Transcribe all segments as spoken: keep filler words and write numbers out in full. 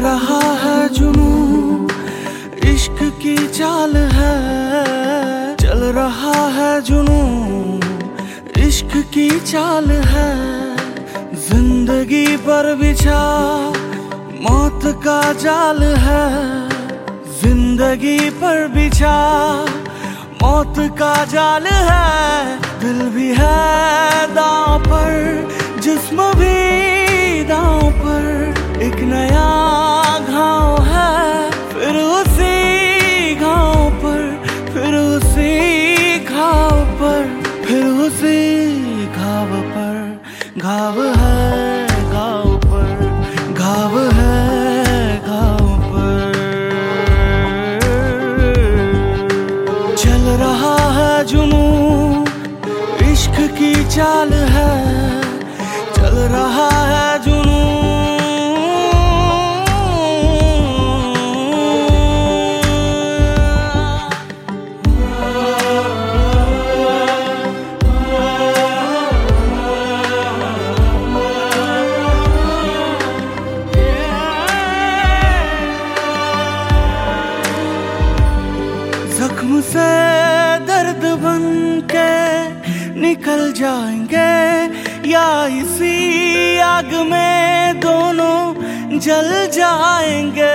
रहा है जुनून, इश्क की चाल है। चल रहा है जुनून, इश्क की चाल है। जिंदगी पर बिछा मौत का जाल है। जिंदगी पर बिछा मौत का जाल है। दिल भी है दांव पर, जिस्म भी दांव पर। एक नया घाव है, फिर उसी घाव पर, फिर उसी घाव पर, फिर उसी घाव पर। घाव है घाव पर, घाव है घाव पर। चल रहा है जुनून, इश्क की चाल है। चल रहा है जुनून। जख्म से दर्द बन के निकल जाएंगे, या इसी आग में दोनों जल जाएंगे।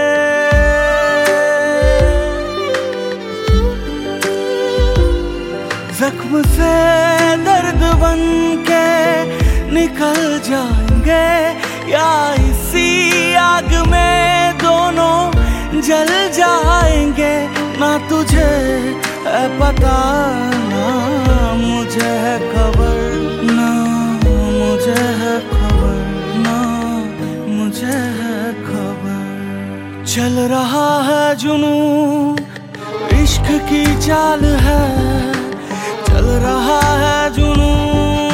जख्म से दर्द बन के निकल जाएंगे, या इसी आग में दोनों जल जाएंगे। ना तुझे है पता, ना मुझे है खबर, ना मुझे है खबर, ना मुझे है खबर। चल रहा है जुनून, इश्क की चाल है। चल रहा है जुनून।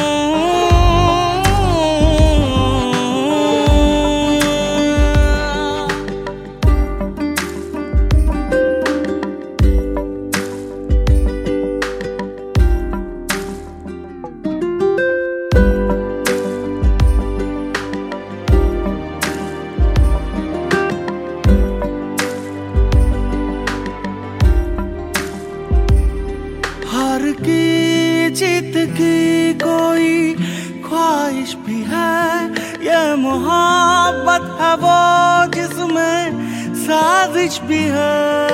हार की जीत की कोई ख्वाहिश भी है। ये मोहब्बत है वो जिसमें साजिश भी है।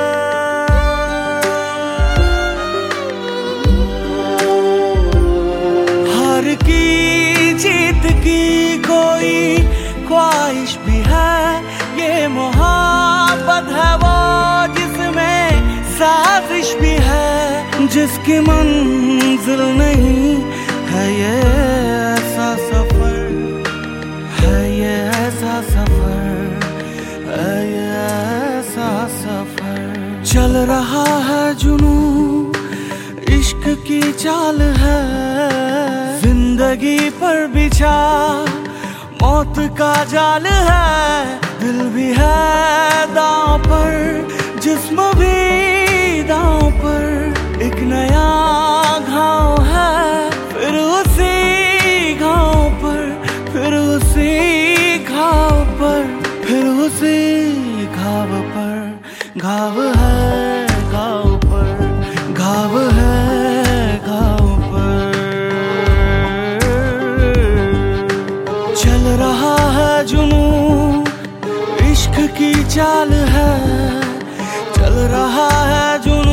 हार की जीत की कोई ख्वाहिश भी है। ये मोहब्बत है वो जिसमें साजिश भी है। जिसकी मंजिल नहीं है ये ऐसा सफर, है ये ऐसा सफर, है ये ऐसा सफर। चल रहा है जुनून, इश्क की चाल है। जिंदगी पर बिछा मौत का जाल है। दिल भी है दांव पर, जिस्म भी दांव पर। एक नया घाव है, फिर उसी घाव पर, फिर उसी घाव पर, फिर उसी घाव पर। घाव है घाव पर, घाव है घाव पर। चल रहा है जुनून, इश्क की चाल है। चल रहा है जुनून।